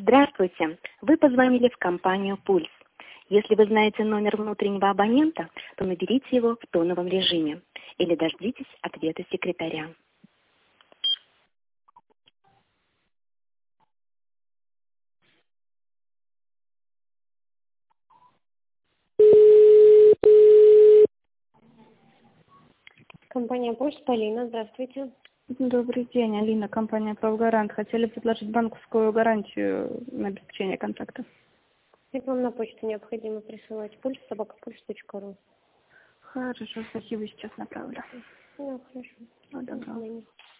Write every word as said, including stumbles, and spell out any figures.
Здравствуйте! Вы позвонили в компанию «Пульс». Если вы знаете номер внутреннего абонента, то наберите его в тоновом режиме или дождитесь ответа секретаря. Компания «Пульс», Полина, здравствуйте. Добрый день, Алина, компания «Правгарант». Хотели предложить банковскую гарантию на обеспечение контакта. Это вам на почту необходимо присылать. Пульс собака пульс точка ру. Хорошо, спасибо, сейчас направлю. Ну, хорошо. Добро.